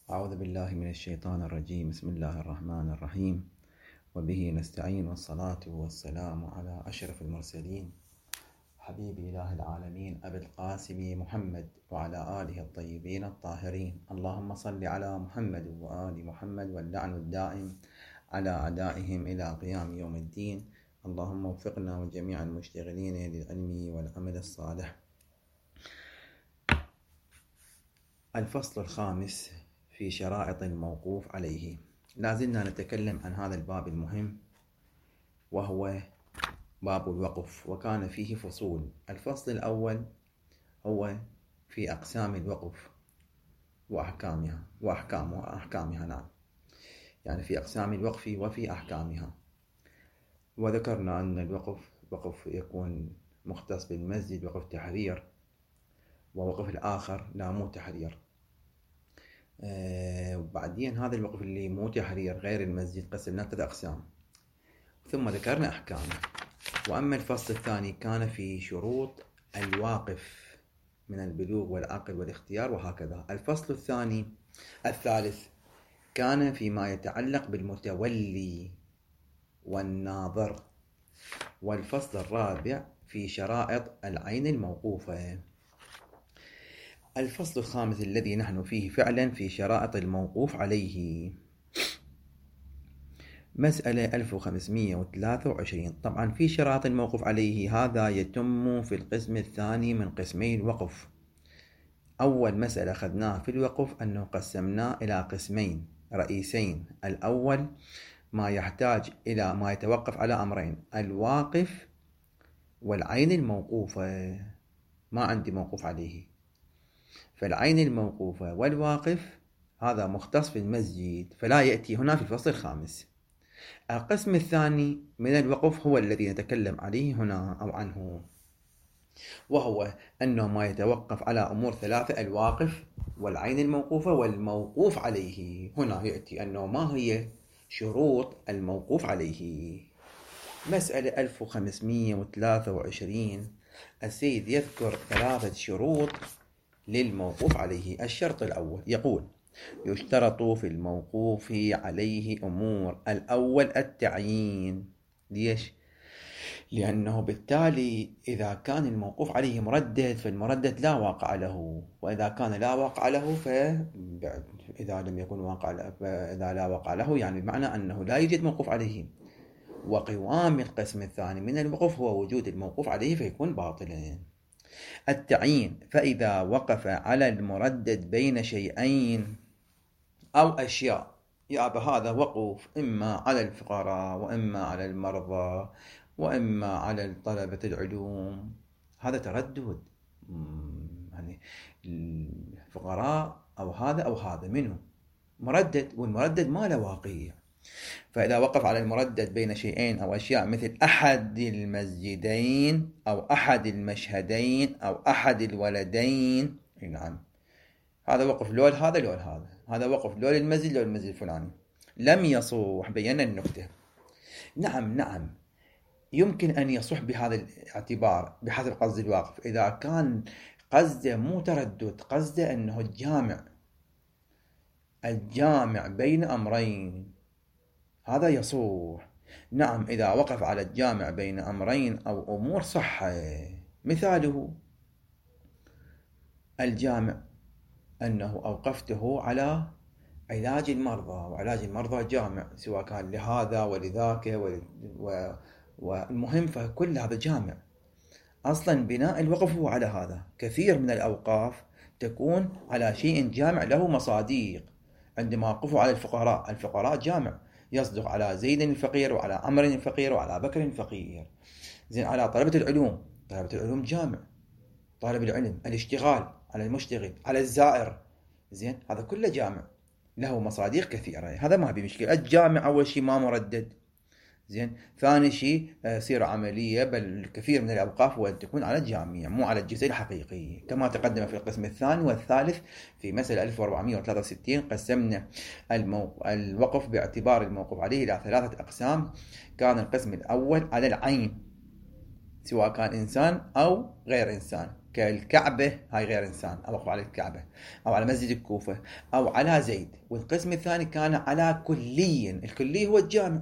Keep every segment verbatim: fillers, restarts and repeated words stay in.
أعوذ بالله من الشيطان الرجيم. بسم الله الرحمن الرحيم، وبه نستعين، والصلاة والسلام على أشرف المرسلين حبيب إله العالمين أبي القاسم محمد وعلى آله الطيبين الطاهرين. اللهم صل على محمد وآل محمد، واللعن الدائم على أعدائهم إلى قيام يوم الدين. اللهم وفقنا وجميع المشتغلين للعلم والعمل الصالح. الفصل الخامس في شرائط الموقوف عليه. لازلنا نتكلم عن هذا الباب المهم وهو باب الوقف، وكان فيه فصول. الفصل الأول هو في أقسام الوقف وأحكامها وأحكامها أحكامها نعم يعني في أقسام الوقف وفي أحكامها. وذكرنا أن الوقف وقف يكون مختص بالمسجد، وقف تحرير، ووقف الآخر لا مو تحرير. آه وبعدين هذا الوقف اللي مو تحرير غير المسجد قسمناه ثلاث أقسام، ثم ذكرنا أحكامه. وأما الفصل الثاني كان في شروط الواقف من البلوغ والعقل والاختيار وهكذا. الفصل الثاني الثالث كان فيما يتعلق بالمتولي والناظر. والفصل الرابع في شرائط العين الموقوفة. الفصل الخامس الذي نحن فيه فعلا في شرائط الموقوف عليه، مسألة ألف وخمسمائة وثلاثة وعشرين. طبعا في شرائط الموقوف عليه هذا يتم في القسم الثاني من قسمي الوقف. أول مسألة أخذناها في الوقف أنه قسمناه إلى قسمين رئيسين. الأول ما يحتاج إلى ما يتوقف على أمرين: الواقف والعين الموقوفة. ما عندي موقوف عليه، فالعين الموقوفة والواقف هذا مختص في المسجد، فلا يأتي هنا في الفصل الخامس. القسم الثاني من الوقف هو الذي نتكلم عليه هنا أو عنه، وهو أنه ما يتوقف على أمور ثلاثة: الواقف والعين الموقوفة والموقوف عليه. هنا يأتي أنه ما هي شروط الموقوف عليه. مسألة ألف وخمسمائة وثلاثة وعشرين، السيد يذكر ثلاثة شروط للموقوف عليه. الشرط الأول يقول: يشترط في الموقوف عليه أمور. الأول التعيين. ليش؟ لأنه بالتالي إذا كان الموقوف عليه مردد فالمردد لا واقع له، وإذا كان لا واقع له فإذا لم يكن واقع فإذا لا واقع له يعني بمعنى أنه لا يوجد موقوف عليه. وقوام القسم الثاني من الوقف هو وجود الموقوف عليه فيكون باطلا. التعيين: فإذا وقف على المردد بين شيئين أو أشياء، يا هذا وقف إما على الفقراء وإما على المرضى وإما على طلبة العلوم، هذا تردد يعني الفقراء أو هذا أو هذا منه مردد، والمردد ما له واقعية. فإذا وقف على المردد بين شيئين أو أشياء مثل أحد المسجدين أو أحد المشهدين أو أحد الولدين، نعم هذا وقف لول هذا لول هذا، هذا وقف لول المسجد لول المسجد الفلاني، لم يصح. بينا النكتة. نعم نعم يمكن أن يصح بهذا الاعتبار بحسب قصد الواقف. إذا كان قصده مو تردد، قصده أنه الجامع الجامع بين أمرين، هذا يصح. نعم إذا وقف على الجامع بين أمرين أو أمور صح. مثاله الجامع أنه أوقفته على علاج المرضى، وعلاج المرضى جامع سواء كان لهذا ولذاك و... والمهم فكل هذا جامع. أصلا بناء الوقف هو على هذا. كثير من الأوقاف تكون على شيء جامع له مصاديق. عندما وقفوا على الفقراء، الفقراء جامع يصدق على زيد الفقير وعلى عمر الفقير وعلى بكر الفقير. زين على طلبة العلوم، طلبة العلوم جامع، طالب العلم، الاشتغال على المشتغل، على الزائر، زين هذا كله جامع له مصاديق كثيرة. هذا ما بي مشكلة. الجامع أول شيء ما مردد، زين. ثاني شيء سيرة عملية، بل كثير من الأوقاف وأن تكون على الجامعة مو على الجزء الحقيقي، كما تقدم في القسم الثاني والثالث. في مسألة ألف وأربعمائة وثلاثة وستين قسمنا الموق... الوقف باعتبار الموقوف عليه إلى ثلاثة أقسام. كان القسم الأول على العين، سواء كان إنسان أو غير إنسان، كالكعبة، هاي غير إنسان، أوقف على الكعبة أو على مسجد الكوفة أو على زيد. والقسم الثاني كان على كلي، الكلي هو الجامع،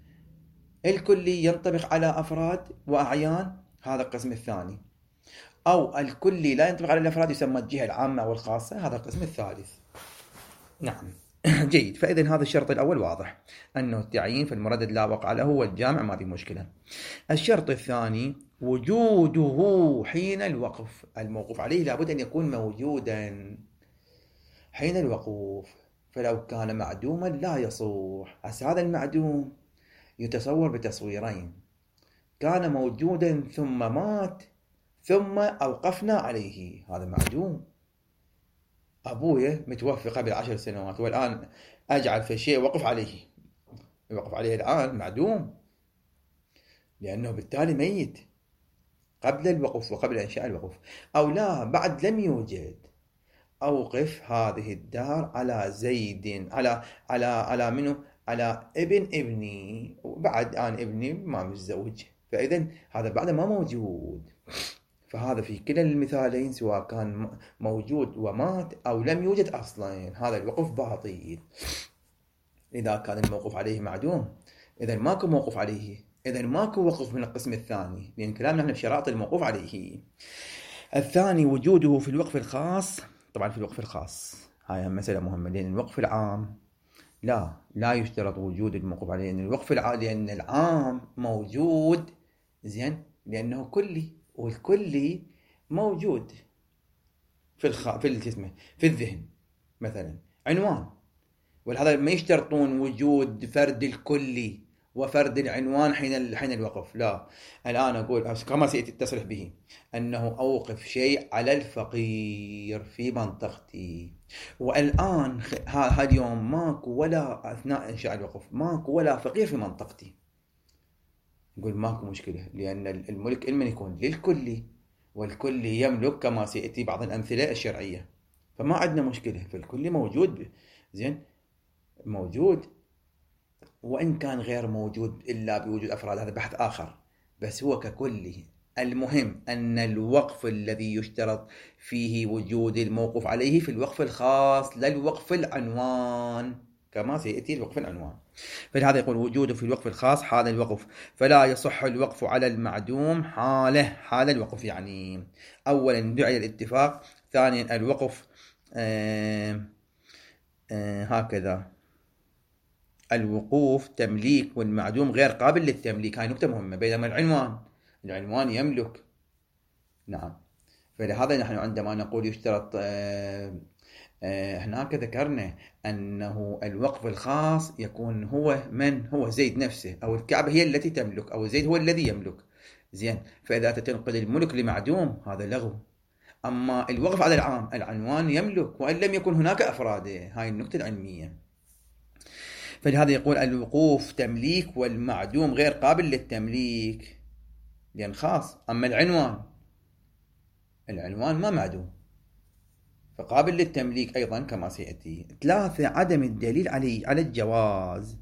الكلي ينطبق على أفراد وأعيان، هذا القسم الثاني. أو الكلي لا ينطبق على الأفراد، يسمى الجهة العامة والخاصة، هذا القسم الثالث. نعم. جيد. فإذا هذا الشرط الأول واضح، أنه التعيين في المردد لا وقع له والجامع ما في مشكلة. الشرط الثاني وجوده حين الوقف، الموقوف عليه لابد أن يكون موجودا حين الوقوف، فلو كان معدوما لا يصح. هذا المعدوم يتصور بتصويرين: كان موجودا ثم مات ثم أوقفنا عليه، هذا معدوم. أبويا متوفي قبل عشر سنوات والآن أجعل في شيء وقف عليه، يوقف عليه الآن معدوم، لأنه بالتالي ميت قبل الوقف وقبل إنشاء الوقف. أو لا، بعد لم يوجد، أوقف هذه الدار على زيد، على على على منه، على ابن ابني، وبعد آن ابني ما متزوج، فإذا هذا بعد ما موجود. فهذا في كلا المثالين سواء كان موجود ومات أو لم يوجد أصلا، هذا الوقف باطل إذا كان الموقوف عليه معدوم. إذا ماكو موقوف عليه، إذا ماكو وقف من القسم الثاني، لأن كلامنا نحن بشراط الموقوف عليه. الثاني وجوده في الوقف الخاص. طبعا في الوقف الخاص هاي مسألة مهمة، لأن الوقف العام لا لا يشترط وجود الموقوف عليه، لأن الوقف العام لأن العام موجود، زين، لأنه كلي، والكلي موجود في الخ... في الجسم، في الذهن. مثلا عنوان، ولهذا ما يشترطون وجود فرد الكلي وفرد العنوان حين حين الوقف، لا. الآن أقول كما سيأتي التصريح به أنه أوقف شيء على الفقير في منطقتي، والآن ها اليوم ماكو ولا أثناء إنشاء الوقف ماكو ولا فقير في منطقتي، نقول ماكو مشكلة، لأن الملك إلمن يكون للكلي، والكلي يملك كما سيأتي بعض الأمثلة الشرعية، فما عندنا مشكلة، فالكلي موجود، زين، موجود، وإن كان غير موجود إلا بوجود أفراد، هذا بحث آخر، بس هو ككلي. المهم أن الوقف الذي يشترط فيه وجود الموقوف عليه في الوقف الخاص، لا الوقف العنوان كما سيأتي الوقف العنوان. فلهذا يقول وجوده في الوقف الخاص حال الوقف، فلا يصح الوقف على المعدوم حاله، حال الوقف يعني أولا دعي الاتفاق، ثانيا الوقف آه آه هكذا الوقوف تمليك، والمعدوم غير قابل للتمليك، هاي نقطة مهمة، بينما العنوان العنوان يملك. نعم. فلهذا نحن عندما نقول يشترط آه آه هناك ذكرنا أنه الوقف الخاص يكون هو من هو زيد نفسه، أو الكعبة هي التي تملك، أو زيد هو الذي يملك، زين. فإذا تنقل الملك لمعدوم هذا لغو. أما الوقف على العام، العنوان يملك وإن لم يكن هناك أفراده، هاي النقطة العلمية. فلهذا يقول الوقوف تمليك، والمعدوم غير قابل للتمليك لأن خاص. أما العنوان العنوان ما معدوم فقابل للتمليك أيضا كما سيأتي. ثلاثة عدم الدليل عليه على الجواز.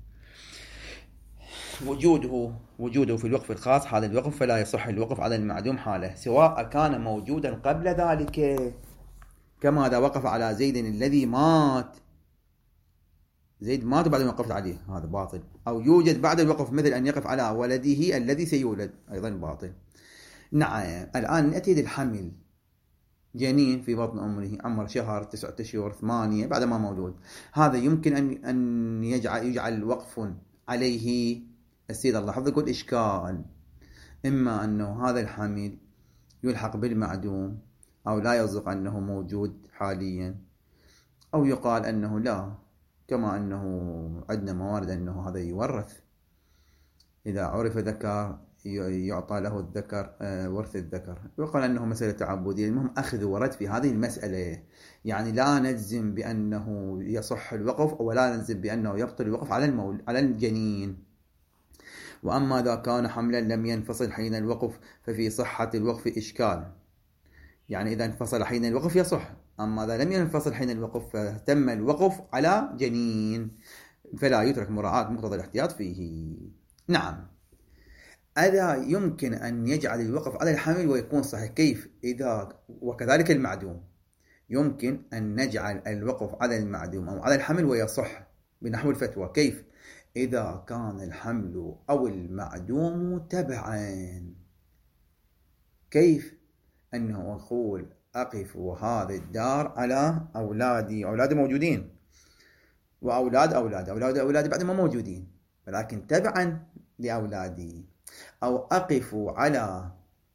وجوده وجوده في الوقف الخاص حال الوقف، فلا يصح الوقف على المعدوم حاله سواء كان موجودا قبل ذلك، كما إذا وقف على زيد الذي مات، زيد مات بعد ما وقفت عليه، هذا باطل. أو يوجد بعد الوقف، مثل أن يقف على ولده الذي سيولد، أيضا باطل. نعم. الآن نأتي للحمل، جنين في بطن أمه عمر شهر، تسعة أشهر، ثمانية، بعد ما مولود، هذا يمكن أن أن يجعل يجعل وقف عليه. السيد الله حفظه يقول إشكال، إما أنه هذا الحمل يلحق بالمعدوم أو لا يصدق أنه موجود حاليا، أو يقال أنه لا، كما أنه عندنا موارد أنه هذا يورث، إذا عرف ذكر يعطى له الذكر ورث الذكر، ويقال أنه مسألة تعبدية. المهم أخذ ورد في هذه المسألة، يعني لا نجزم بأنه يصح الوقف ولا نجزم بأنه يبطل الوقف على المول على الجنين. وأما إذا كان حملا لم ينفصل حين الوقف ففي صحة الوقف إشكال، يعني إذا انفصل حين الوقف يصح، أما إذا لم ينفصل حين الوقف فتم الوقف على جنين، فلا يترك مراعاة مقتضى الاحتياط فيه. نعم. ألا يمكن أن يجعل الوقف على الحمل ويكون صحيح؟ كيف؟ إذا وكذلك المعدوم يمكن أن نجعل الوقف على المعدوم أو على الحمل ويصح بنحو الفتوى. كيف؟ إذا كان الحمل أو المعدوم تبعا. كيف؟ أنه أقول أقف هذه الدار على أولادي، أولادي موجودين، وأولاد أولاد أولاد أولادي بعد ما موجودين ولكن تبعا لأولادي، أو أقف على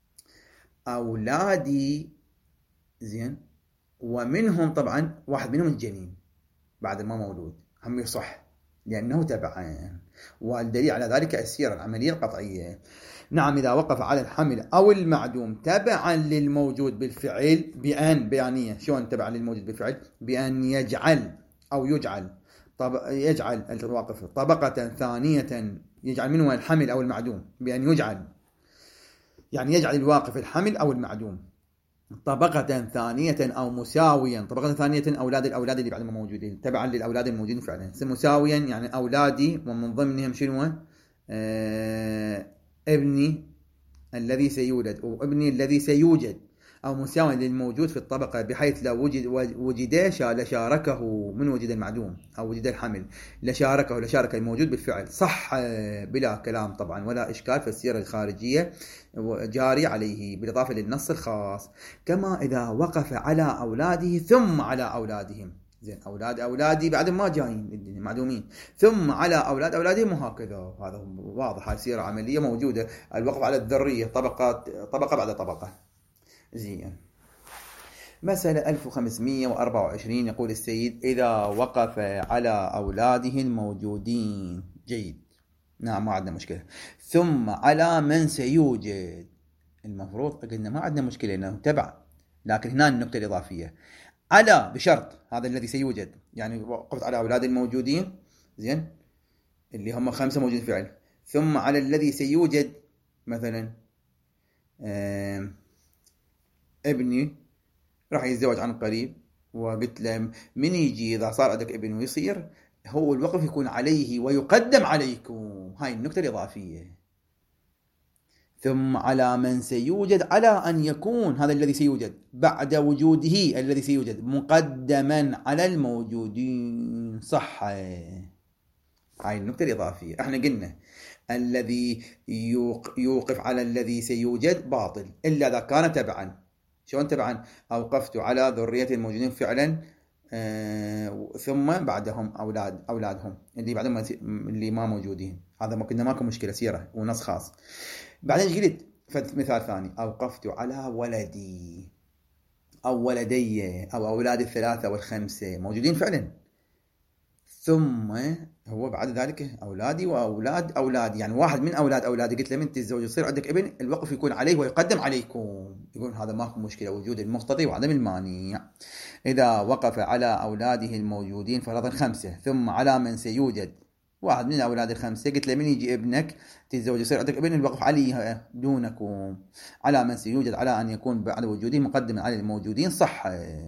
أولادي زين ومنهم طبعا واحد منهم الجنين بعد ما مولود، هم يصح لأنه تبعا، والدليل على ذلك السيرة العملية القطعية. نعم، إذا وقف على الحمل أو المعدوم تبعا للموجود بالفعل بأن بيانية. شلون تبعا للموجود بالفعل؟ بأن يجعل أو يجعل طب يجعل الواقف طبقة ثانية، يجعل منه الحمل أو المعدوم، بأن يجعل يعني يجعل الواقف الحمل أو المعدوم طبقة ثانية أو مساويا. طبقة ثانية أولاد الأولاد اللي بعد ما موجودين تبعا للأولاد الموجودين فعلا. مساويا يعني أولادي ومن ضمنهم شنو؟ آه ابني الذي سيولد أو ابني الذي سيوجد، أو مساويا للموجود في الطبقة بحيث لو وجد وجد لشاركه من وجد المعدوم أو وجد الحمل لشاركه لشارك الموجود بالفعل. صح بلا كلام طبعا ولا إشكال، في السيرة الخارجية جاري عليه بالإضافة للنص الخاص. كما إذا وقف على أولاده ثم على أولادهم، زين أولاد أولادي بعد ما جايين معدومين ثم على أولاد أولادهم وهكذا، هذا واضح. هاي سيرة عملية موجودة، الوقف على الذرية طبقات طبقة بعد طبقة. زين. مسألة ألف وخمسمائة وأربعة وعشرين يقول السيد إذا وقف على أولاده الموجودين. جيد، نعم ما عندنا مشكلة. ثم على من سيوجد، المفروض قلنا ما عندنا مشكلة إنه تبع، لكن هنا النقطة الإضافية على بشرط هذا الذي سيوجد، يعني وقفت على أولاد الموجودين زين اللي هم خمسة موجودين فعل، ثم على الذي سيوجد مثلا ابني راح يتزوج عن قريب، وقلت له من يجي إذا صار عندك ابن ويصير هو الوقف يكون عليه ويقدم عليكم. هاي النقطة الإضافية. ثم على من سيوجد على أن يكون هذا الذي سيوجد بعد وجوده الذي سيوجد مقدما على الموجودين. صح، هاي النقطة الإضافية. احنا قلنا الذي يوقف على الذي سيوجد باطل إلا إذا كان تبعا. شلون تبعا؟ أوقفت على ذرية الموجودين فعلا آه ثم بعدهم أولاد أولادهم اللي بعدهم اللي ما موجودين، هذا ما كنا ماكو مشكلة سيرة ونص خاص. بعدين قلت مثال ثاني، أوقفت على ولدي أو ولدي أو أولاد الثلاثة والخمسة موجودين فعلا، ثم هو بعد ذلك أولادي وأولاد أولادي، يعني واحد من أولاد أولادي قلت له من تتزوج يصير عندك ابن، الوقف يكون عليه ويقدم عليكم. يقول هذا ماكو مشكلة، وجود المقتضي وعدم المانع. إذا وقف على أولاده الموجودين فرضا خمسة ثم على من سيوجد واحد من أولاد الخمسة، قلت له من يجي ابنك تتزوج يصير عندك ابن، الوقف عليه دونكم. على من سيوجد على أن يكون بعد وجوده مقدما على الموجودين. صح.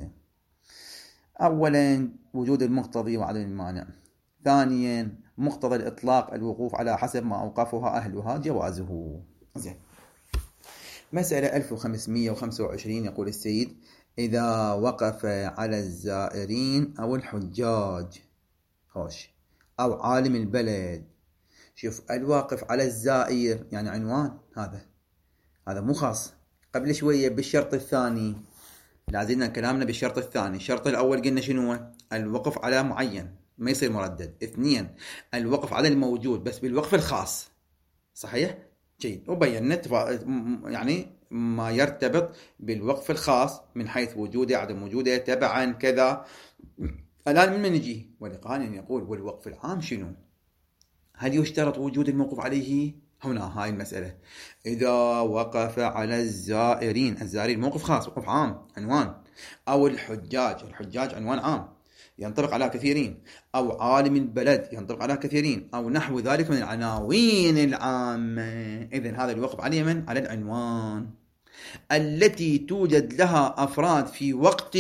أولا وجود المقتضي وعدم المانع. ثانيا مقتضى الإطلاق الوقوف على حسب ما أوقفها أهلها جوازه. زين. مسألة ألف وخمسمائة وخمسة وعشرين يقول السيد إذا وقف على الزائرين أو الحجاج خوش أو عالم البلد. شوف، الواقف على الزائر يعني عنوان، هذا هذا مو خاص. قبل شوية بالشرط الثاني لازلنا كلامنا بالشرط الثاني. الشرط الأول قلنا شنو؟ الوقف على معين ما يصير مردد. اثنين الوقف على الموجود بس بالوقف الخاص. صحيح؟ جيد. وبينت يعني ما يرتبط بالوقف الخاص من حيث وجوده عدم وجوده تبعا كذا. الآن من من نجي ولقانين يقول والوقف العام شنو؟ هل يشترط وجود الموقف عليه؟ هنا هاي المسألة. إذا وقف على الزائرين، الزائرين موقف خاص وقف عام عنوان، أو الحجاج، الحجاج عنوان عام ينطبق على كثيرين، أو عالم البلد ينطبق على كثيرين، أو نحو ذلك من العناوين العامة. إذن هذا الوقف عليه من؟ على العنوان التي توجد لها أفراد في وقت.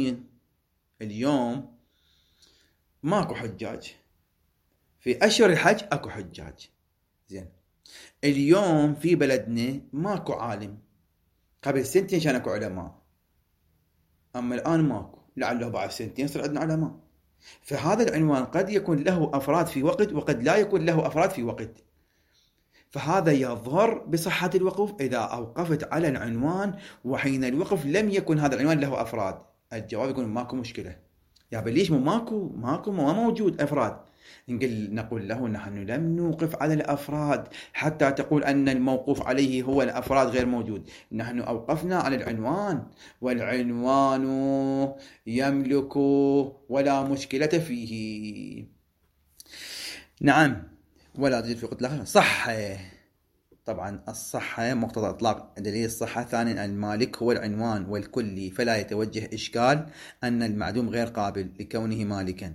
اليوم ماكو حجاج، في أشهر الحج أكو حجاج. زين، اليوم في بلدنا ماكو عالم، قبل سنتين كان اكو علماء، اما الان ماكو، لعله بعد سنتين يصير عندنا علماء. فهذا العنوان قد يكون له افراد في وقت وقد لا يكون له افراد في وقت، فهذا يظهر بصحة الوقف إذا أوقفت على العنوان وحين الوقف لم يكن هذا العنوان له أفراد. الجواب يقول ماكو مشكلة. يا ليش مو ماكو ماكو ما موجود أفراد؟ نقول نقول له نحن لم نوقف على الأفراد حتى تقول أن الموقوف عليه هو الأفراد غير موجود، نحن أوقفنا على العنوان، والعنوان يملك ولا مشكلة فيه. نعم، ولا تجد في قتلها صحة. طبعا الصحة مقتضى إطلاق دليل الصحة. ثانيا المالك هو العنوان والكلي، فلا يتوجه إشكال أن المعدوم غير قابل لكونه مالكا،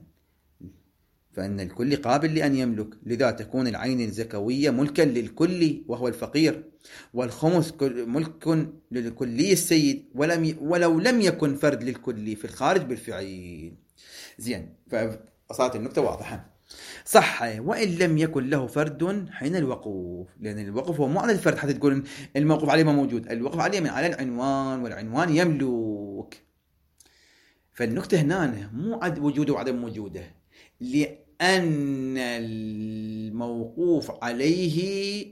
فإن الكل قابل لأن يملك، لذا تكون العين الزكوية ملكا للكل وهو الفقير، والخمس ملك للكلي السيد ولم ولو لم يكن فرد للكلي في الخارج بالفعل. زين، فصارت النكتة واضحة. صح، وإن لم يكن له فرد حين الوقوف، لأن الوقف هو مو على الفرد حتى تقول الموقوف عليه ما موجود، الوقف عليه من على العنوان، والعنوان يملك. فالنكتة هنا مو عد وجوده وعدم وجوده، لأن الموقوف عليه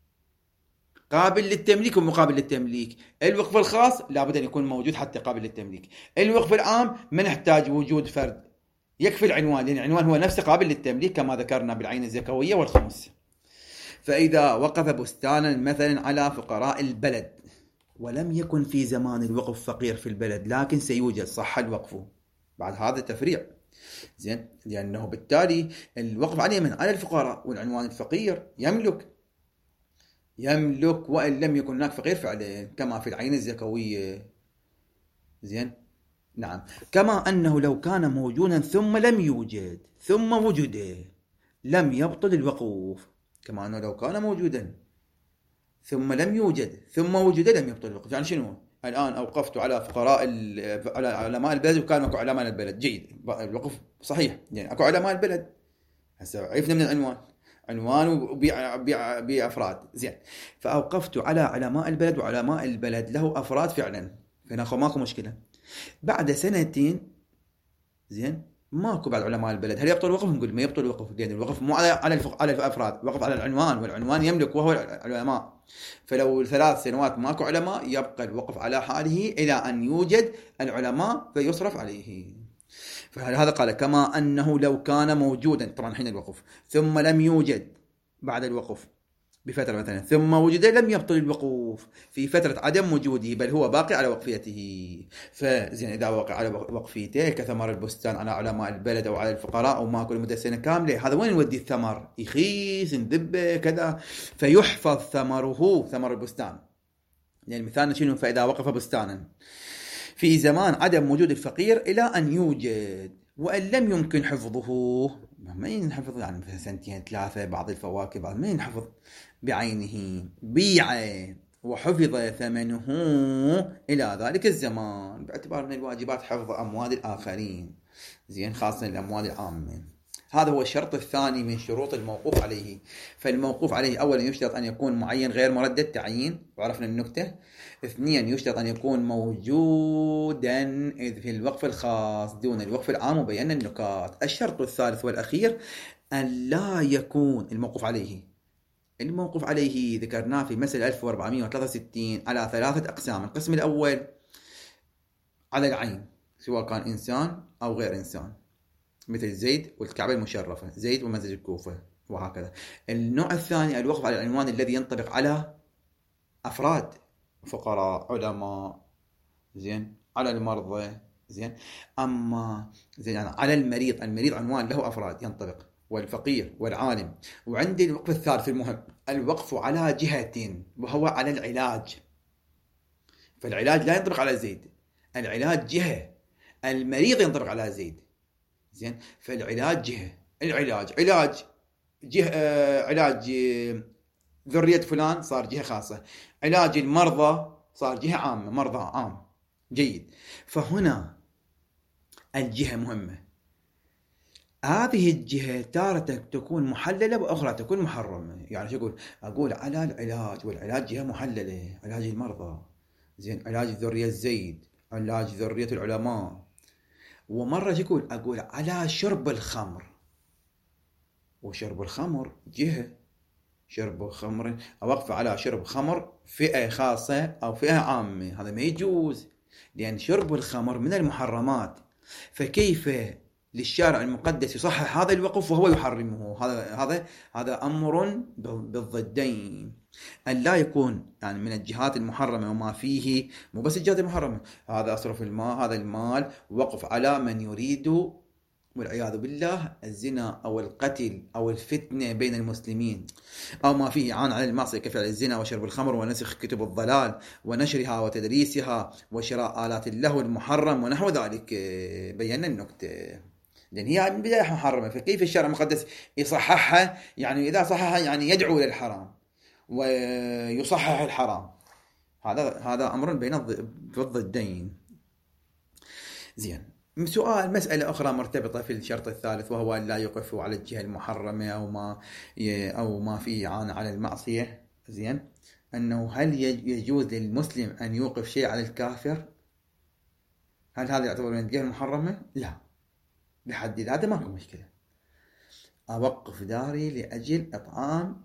قابل للتمليك ومقابل للتمليك. الوقف الخاص لابد أن يكون موجود حتى قابل للتمليك، الوقف العام ما نحتاج وجود فرد، يكفي العنوان، لأن العنوان هو نفسه قابل للتمليك كما ذكرنا بالعين الزكوية والخمس. فإذا وقف بستانا مثلا على فقراء البلد ولم يكن في زمان الوقف فقير في البلد لكن سيوجد، صح الوقف. بعد هذا تفريع، زين، لأنه بالتالي الوقف عليه من على الفقراء، والعنوان الفقير يملك يملك وإن لم يكن هناك فقير فعلا كما في العين الزكوية. زين، نعم. كما أنه لو كان موجودا ثم لم يوجد ثم وجد لم يبطل الوقوف، كما أنه لو كان موجودا ثم لم يوجد ثم وجد لم يبطل الوقوف. يعني شنو؟ الآن أوقفت على فقراء على علماء البلد وكان أكو علماء البلد، جيد، الوقف صحيح، يعني أكو علماء البلد. هسه عرفنا من العنوان، عنوان وبأفراد، زين، فأوقفت على علماء البلد وعلماء البلد له أفراد فعلا، فهنا ماكو مشكلة. بعد سنتين، زين، ماكو بعد علماء البلد، هل يبطل الوقف؟ نقول ما يبطل الوقف، لأن الوقف مو على على على الأفراد، وقف على العنوان، والعنوان يملك وهو العلماء. فلو ثلاث سنوات ماكو علماء يبقى الوقف على حاله إلى أن يوجد العلماء فيصرف عليه. فهذا قال كما أنه لو كان موجودا، طبعا حين الوقف، ثم لم يوجد بعد الوقف بفترة مثلا ثم وجد لم يبطل الوقوف في فترة عدم وجوده، بل هو باقي على وقفيته. فزين، إذا وقع على وقفيته كثمر البستان على علماء البلد أو على الفقراء أو ما كل مدة سنة كاملة، هذا وين نودي الثمر؟ يخيس ندبه كذا، فيحفظ ثمره، ثمر البستان. يعني مثالنا شنو؟ فإذا وقف بستانا في زمان عدم وجود الفقير إلى أن يوجد، وإن لم يمكن حفظه، ما ينحفظ يعني مثلا سنتين ثلاثة، بعض الفواكه بعض ما ينحفظ بعينه، بيع وحفظ ثمنه إلى ذلك الزمان، باعتبار من الواجبات حفظ أموال الآخرين، زين، خاصة الأموال العامة. هذا هو الشرط الثاني من شروط الموقوف عليه. فالموقوف عليه أولا يشترط أن يكون معين غير مردد تعيين، وعرفنا النكتة. اثنين، يشترط أن يكون موجودا إذ في الوقف الخاص دون الوقف العام، وبينا النكات. الشرط الثالث والأخير أن لا يكون الموقوف عليه الموقوف عليه ذكرناه في مسألة ألف وأربعمائة وثلاثة وستين على ثلاثة أقسام. القسم الأول على العين، سواء كان إنسان أو غير إنسان، مثل زيد والكعبة المشرفة، زيد ومسجد الكوفة وهكذا. النوع الثاني الوقف على العنوان الذي ينطبق على أفراد، فقراء، علماء، زين، على المرضى، زين. أما زين يعني على المريض، المريض عنوان له أفراد ينطبق، والفقير والعالم. وعندي الوقف الثالث المهم، الوقف على جهة وهو على العلاج. فالعلاج لا ينطبق على زيد، العلاج جهة، المريض ينطبق على زيد، زين. فالعلاج جهة، العلاج علاج جهة، آه علاج ذرية فلان صار جهة خاصة، علاج المرضى صار جهة عامة، مرضى عام، جيد. فهنا الجهة مهمة. هذه الجهة تارة تكون محللة وأخرى تكون محرمة. يعني شو أقول؟ أقول على العلاج، والعلاج جهة محللة، علاج المرضى، زين، علاج ذرية الزيد، علاج ذرية العلماء. ومرة شو أقول؟ أقول على شرب الخمر، وشرب الخمر جهة، شرب خمر أوقف على شرب خمر فئة خاصة أو فئة عامة، هذا ما يجوز، لأن شرب الخمر من المحرمات. فكيف للشارع المقدس يصحح هذا الوقف وهو يحرمه؟ هذا هذا هذا أمر بالضدين. أن لا يكون يعني من الجهات المحرمة وما فيه، مو بس الجهات المحرمة، هذا أصرف المال، هذا المال وقف على من يريد والعياذ بالله الزنا أو القتل أو الفتنة بين المسلمين، أو ما فيه عان على المعصية كفعل الزنا وشرب الخمر ونسخ كتب الضلال ونشرها وتدريسها وشراء آلات اللهو المحرم ونحو ذلك. بينا النكتة، لأن هي من بداية محرمة، فكيف الشرع المقدس يصححها؟ يعني إذا صححها يعني يدعو إلى الحرام ويصحح الحرام. هذا هذا أمر بين الضدين. زين، سؤال مسألة أخرى مرتبطة في الشرط الثالث، وهو أن لا يقف على الجهة المحرمة أو ما أو ما فيه إعانة على المعصية. زين، أنه هل يجوز للمسلم أن يوقف شيء على الكافر؟ هل هذا يعتبر من الجهة المحرمة؟ لا، بحد ذاته ما في مشكلة. أوقف داري لأجل إطعام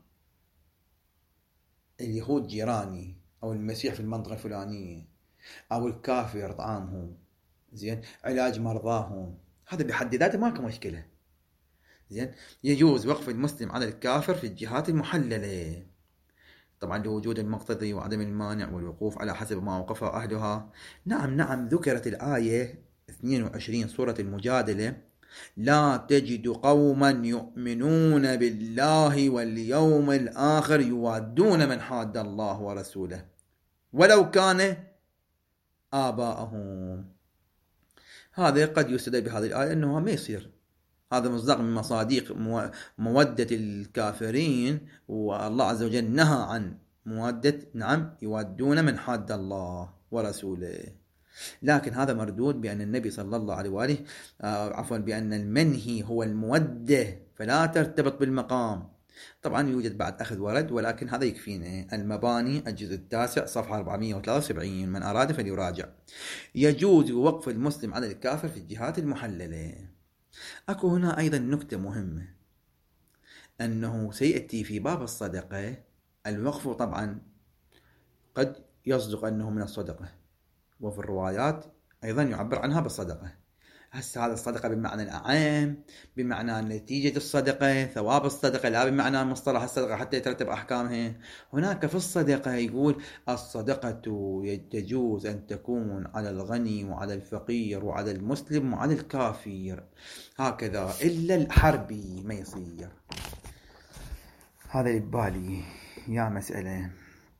اليهود جيراني، أو المسيح في المنطقة الفلانية، أو الكافر طعامهم، زين، علاج مرضاهم، هذا بحد ذاته ما في مشكلة. زين، يجوز وقف المسلم على الكافر في الجهات المحللة، طبعا لوجود المقتضي وعدم المانع والوقوف على حسب ما وقفه أهلها. نعم نعم، ذكرت الآية اثنين وعشرين سورة المجادلة: لا تجد قوما يؤمنون بالله واليوم الآخر يوادون من حاد الله ورسوله ولو كان آباءهم. هذا قد يستدل بهذه الآية أنه ما يصير، هذا مصداق من مصادق مودة الكافرين، والله عز وجل نهى عن مودة، نعم، يودون من حاد الله ورسوله. لكن هذا مردود بأن النبي صلى الله عليه وآله آه عفوا بأن المنهي هو المودة، فلا ترتبط بالمقام. طبعا يوجد بعد أخذ ورد، ولكن هذا يكفينا. المباني الجزء التاسع صفحة أربعمائة وثلاثة وسبعين، من أراد فليراجع. يجوز وقف المسلم على الكافر في الجهات المحللة. أكو هنا أيضا نكتة مهمة، أنه سيأتي في باب الصدقة الوقف طبعا قد يصدق أنه من الصدقة، وفي الروايات أيضا يعبر عنها بالصدقة. هسه هذا الصدقة بمعنى الأعام، بمعنى نتيجة الصدقة، ثواب الصدقة، لا بمعنى مصطلح الصدقة حتى يترتب أحكامها. هناك في الصدقة يقول الصدقة تجوز أن تكون على الغني وعلى الفقير وعلى المسلم وعلى الكافر، هكذا، إلا الحربي ما يصير. هذا يبالي يا مسألة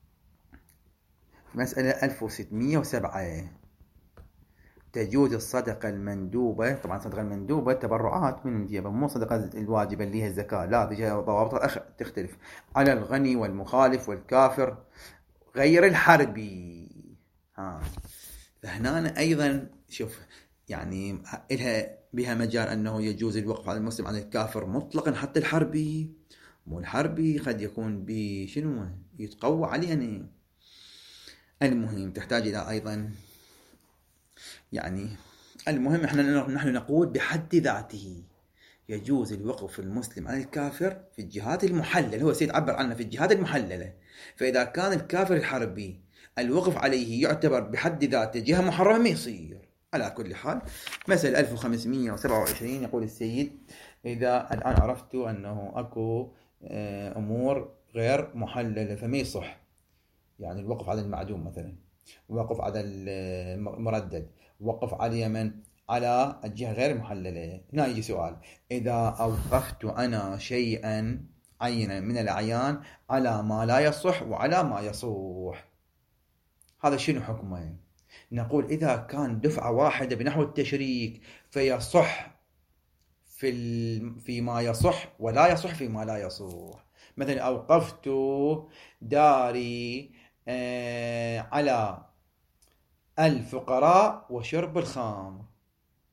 مسألة ألف وستمائة وسبعة. تجوز الصدقة المندوبة، طبعا الصدقة المندوبة تبرعات من الجيب، مو صدقة الواجبة اللي هي الزكاة، لا، بيجي ضوابط تختلف، على الغني والمخالف والكافر غير الحربي. ها، فهنا أيضا شوف، يعني إلها بها مجال أنه يجوز الوقف على المسلم على الكافر مطلقا، حتى الحربي، مو الحربي قد يكون بشنو يتقوى علينا. المهم تحتاج إلى أيضا، يعني المهم احنا نحن نقول بحد ذاته يجوز الوقف المسلم على الكافر في الجهات المحللة، هو سيد عبر عنها في الجهات المحللة. فإذا كان الكافر الحربي الوقف عليه يعتبر بحد ذاته جهة محرمة ما يصير. على كل حال، مسألة ألف وخمسمائة وسبعة وعشرين يقول السيد: إذا الآن عرفت أنه أكو أمور غير محللة فما يصح، يعني الوقف على المعدوم مثلا، وقف على المردد، وقف على اليمن، على الجهة غير المحللة. هنا يجي سؤال: إذا أوقفت أنا شيئا عينا من الأعيان على ما لا يصح وعلى ما يصح، هذا شنو حكمه؟ نقول إذا كان دفعة واحدة بنحو التشريك فيصح في ال... فيما يصح ولا يصح فيما لا يصح. مثلا أوقفت داري آه على الفقراء وشرب الخمر،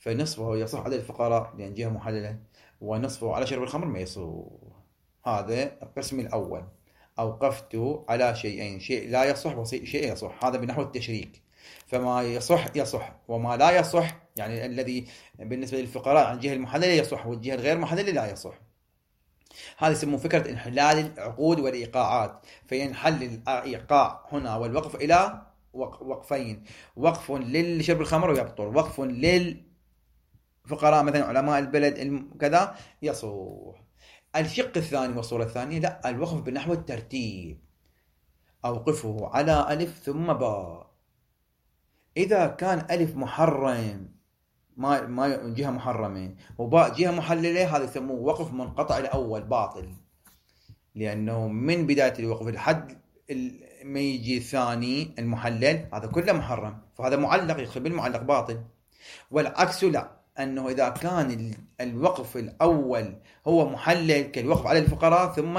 فنصفه يصح على الفقراء لأن جهة محللة، ونصفه على شرب الخمر ما يصح. هذا القسم الأول. أوقفت على شيئين، شيء لا يصح وشيء يصح، هذا بنحو التشريك. فما يصح يصح، وما لا يصح يعني الذي بالنسبة للفقراء عن الجهة المحللة يصح، والجهة الغير محللة لا يصح. هذا يسمون فكرة انحلال العقود والإيقاعات. فينحل الإيقاع هنا والوقف إلى وقفين: وقف للشرب الخمر ويبطل، وقف للفقراء مثلا علماء البلد كذا يصح. الشق الثاني والصورة الثانية لا، الوقف بنحو الترتيب: أوقفه على ألف ثم باء. إذا كان ألف محرم، ما ما جهة محرمة، وباء جهة محللة، هذا يسموه وقف منقطع الأول باطل، لأنه من بداية الوقف لحد ما يجي الثاني المحلل هذا كله محرم، فهذا معلق يدخل بالمعلق باطل. والعكس لا، أنه إذا كان الوقف الأول هو محلل كالوقف على الفقراء ثم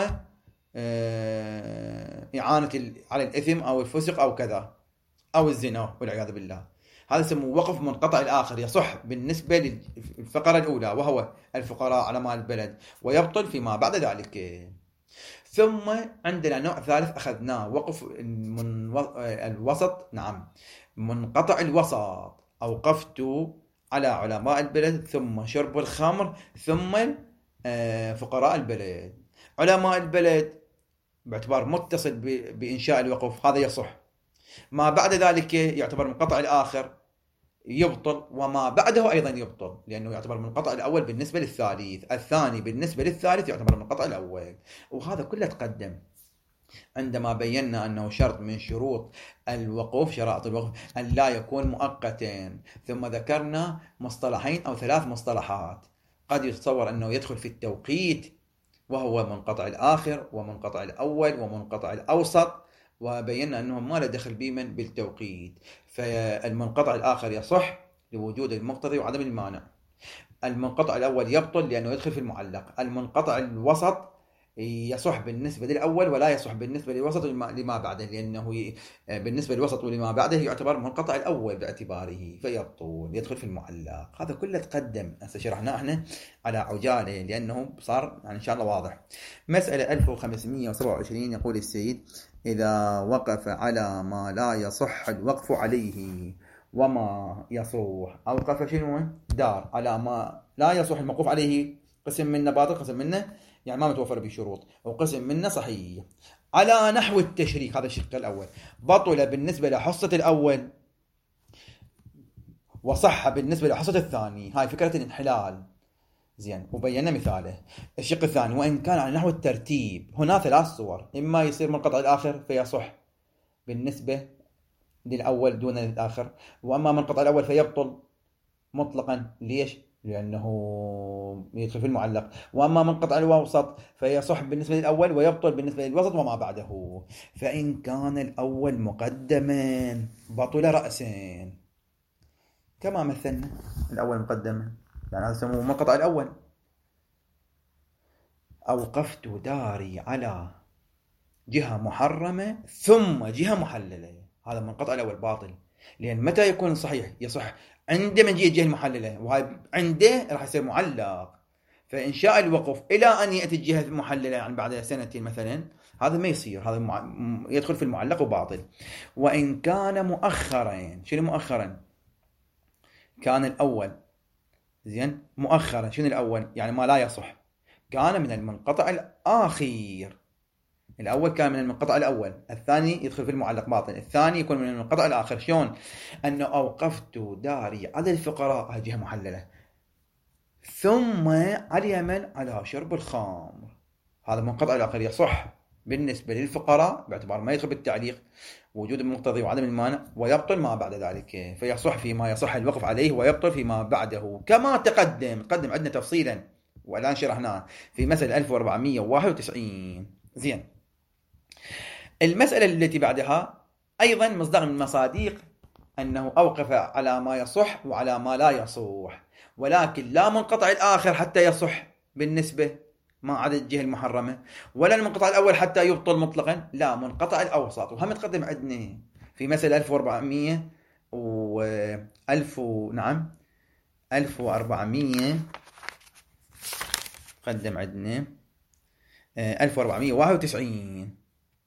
إعانة على الإثم أو الفسق أو كذا أو الزنا والعياذ بالله، هذا يسموه وقف منقطع الآخر، يصح بالنسبة للفقرة الأولى وهو الفقراء على مال البلد، ويبطل فيما بعد ذلك. ثم عندنا نوع ثالث أخذناه، وقف الوسط. نعم، منقطع الوسط: أوقفت على علماء البلد ثم شرب الخمر ثم فقراء البلد. علماء البلد باعتبار متصل بإنشاء الوقف هذا يصح، ما بعد ذلك يعتبر منقطع الآخر يبطل، وما بعده أيضا يبطل، لأنه يعتبر منقطع الأول بالنسبة للثالث، الثاني بالنسبة للثالث يعتبر منقطع الأول. وهذا كله تقدم عندما بينا أنه شرط من شروط الوقوف، شرائط الوقف، أن لا يكون مؤقتا. ثم ذكرنا مصطلحين أو ثلاث مصطلحات قد يتصور أنه يدخل في التوقيت، وهو منقطع الآخر ومنقطع الأول ومنقطع الأوسط، وبينا أنهم ما له دخل بمن بالتوقيت. فالمنقطع الآخر يصح لوجود المقتضي وعدم المانع. المنقطع الأول يبطل لأنه يدخل في المعلق. المنقطع الوسط يصح بالنسبة للأول ولا يصح بالنسبة للوسط لما بعده، لأنه بالنسبة للوسط ولما بعده يعتبر منقطع الأول باعتباره فيبطل، يدخل في المعلق. هذا كله تقدم، هسه شرحناه احنا على عجالة لأنه صار يعني إن شاء الله واضح. مسألة ألف وخمسمئة وسبعة وعشرين يقول السيد: إذا وقف على ما لا يصح الوقف عليه وما يصح. أوقف شنو؟ دار على ما لا يصح الموقوف عليه، قسم منه باطل، قسم منه يعني ما متوفر بشروط، وقسم منه صحيح على نحو التشريك. هذا الشق الأول. بطل بالنسبة لحصة الأول وصح بالنسبة لحصة الثاني، هاي فكرة الانحلال. زين، وبينا مثاله. الشق الثاني: وإن كان على نحو الترتيب، هنا ثلاث صور: إما يصير منقطع الآخر فيصح بالنسبة للأول دون الآخر، وأما منقطع الأول فيبطل مطلقا. ليش؟ لأنه يدخل في المعلق. وأما منقطع الوسط فيصح بالنسبة للأول ويبطل بالنسبة للوسط وما بعده. فإن كان الأول مقدما بطل رأسا، كما مثلنا الأول مقدما، يعني هذا يسموه منقطع الأول. أوقفت داري على جهة محرمة ثم جهة محللة، هذا منقطع الأول باطل. لأن متى يكون صحيح؟ يصح عندما يجي الجهة المحللة، وهذا عنده راح يصير معلق. فإنشاء الوقف إلى أن يأتي الجهة المحللة يعني بعد سنتين مثلا، هذا ما يصير، هذا مع... يدخل في المعلق وباطل. وإن كان مؤخرا، شنو مؤخرا؟ كان الأول زين مؤخرا، شنو الأول؟ يعني ما لا يصح، كان من المنقطع الآخر. الأول كان من المنقطع الأول، الثاني يدخل في المعلق باطل، الثاني يكون من المنقطع الآخر. شلون؟ أنه أوقفت داري على الفقراء، جهة محللة، ثم على اليمن على شرب الخمر، هذا المنقطع الآخر يصح بالنسبة للفقراء باعتبار ما يدخل بالتعليق، وجود المقتضي وعدم المانع، ويبطل ما بعد ذلك. فيصح فيما يصح الوقف عليه ويبطل فيما بعده، كما تقدم قدم عندنا تفصيلا والآن شرحناه في مسألة ألف وأربعمئة وواحد وتسعين. زين، المسألة التي بعدها أيضا مصدر من مصادق أنه أوقف على ما يصح وعلى ما لا يصح، ولكن لا منقطع الآخر حتى يصح بالنسبة ما عدا الجهة المحرمة، ولا المنقطع الأول حتى يبطل مطلقا، لا، منقطع الأوسط. وهم تقدم عندنا في مسألة ألف وأربعمئة و ألف و... نعم ألف وأربعمية قدم عندنا ألف وأربعمية وواحد وتسعين.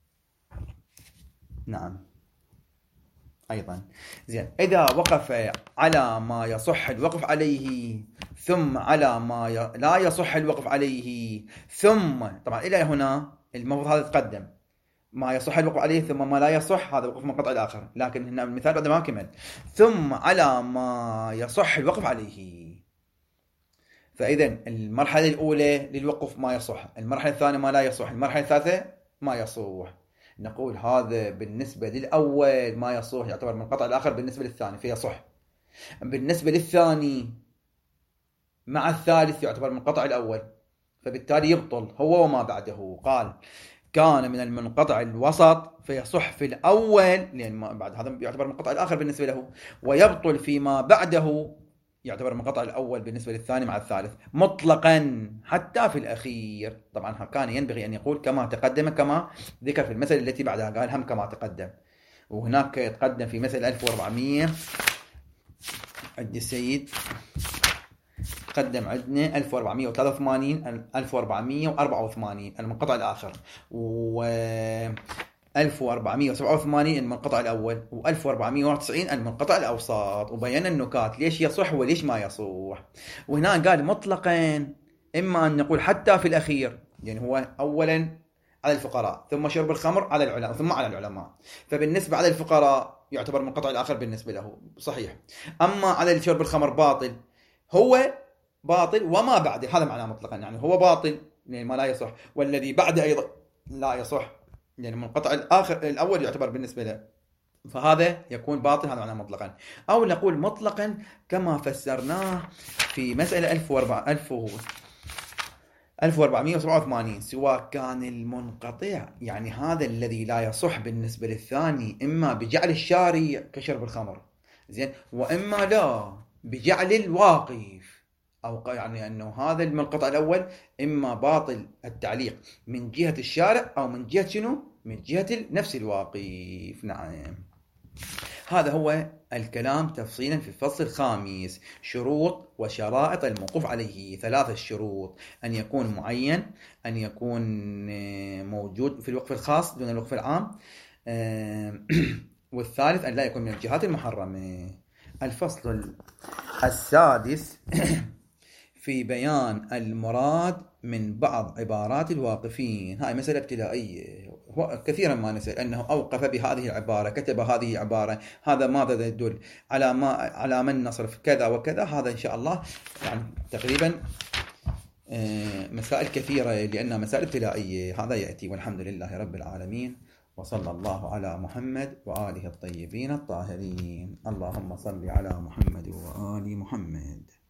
نعم أيضا. زين، إذا وقف على ما يصح الوقف عليه ثم على ما ي... لا يصح الوقف عليه ثم، طبعا إلى هنا المفروض هذا يتقدم، ما يصح الوقف عليه ثم ما لا يصح، هذا وقف منقطع الآخر، لكن هنا المثال بعد ما كمل ثم على ما يصح الوقف عليه. فإذا المرحلة الأولى للوقف ما يصح، المرحلة الثانية ما لا يصح، المرحلة الثالثة ما يصح. نقول هذا بالنسبة للأول ما يصح يعتبر منقطع الآخر بالنسبة للثاني فيصح. بالنسبة للثاني مع الثالث يعتبر منقطع الأول، فبالتالي يبطل هو وما بعده. قال كان من المنقطع الوسط فيصح في الأول، لأن بعد هذا يعتبر منقطع الآخر بالنسبة له، ويبطل فيما بعده يعتبر منقطع الأول بالنسبة للثاني مع الثالث مطلقا حتى في الأخير. طبعا كان ينبغي أن يقول كما تقدم، كما ذكر في المثل التي بعدها، قال هم كما تقدم. وهناك يتقدم في مثل ألف وأربعمية عند السيد قدم عندنا ألف وأربعمية وثلاثة وثمانين ألف وأربعمية وأربعة وثمانين المنقطع الآخر، و ألف وأربعمية وسبعة وثمانين المنقطع الأول، وألف وأربعمية وواحد وتسعين المنقطع الأوسط. وبينا النكات ليش يصح وليش ما يصح. وهنا قال مطلقا، إما أن نقول حتى في الأخير، يعني هو أولا على الفقراء ثم شرب الخمر على العلماء ثم على العلماء، فبالنسبة على الفقراء يعتبر منقطع الآخر بالنسبة له صحيح. أما على شرب الخمر باطل، هو باطل وما بعده، هذا معناه مطلقا، يعني هو باطل يعني ما لا يصح، والذي بعده أيضا لا يصح، يعني منقطع الآخر الأول يعتبر بالنسبة له، فهذا يكون باطل، هذا معناه مطلقا. أو نقول مطلقا كما فسرناه في مسألة ألف وأربعمية وسبعة وثمانين، سواء كان المنقطع يعني هذا الذي لا يصح بالنسبة للثاني إما بجعل الشارع كشرب الخمر، زين، وإما لا بجعل الواقف، أو يعني أنه هذا المنقطع الأول إما باطل التعليق من جهة الشارع أو من جهة شنو؟ من جهة نفس الواقف. نعم، هذا هو الكلام تفصيلا في الفصل الخامس. شروط وشرائط الموقوف عليه. ثلاثة شروط: أن يكون معين، أن يكون موجود في الوقف الخاص دون الوقف العام، والثالث أن لا يكون من الجهات المحرمة. الفصل السادس في بيان المراد من بعض عبارات الواقفين. هاي مسألة ابتدائية، كثيرا ما نسأل أنه أوقف بهذه العبارة، كتب هذه العبارة، هذا ماذا يدل على ما على من نصرف كذا وكذا. هذا إن شاء الله يعني تقريبا مسائل كثيرة لأنها مسائل ابتدائية، هذا يأتي. والحمد لله رب العالمين، وصلى الله على محمد وآله الطيبين الطاهرين. اللهم صل على محمد وآل محمد.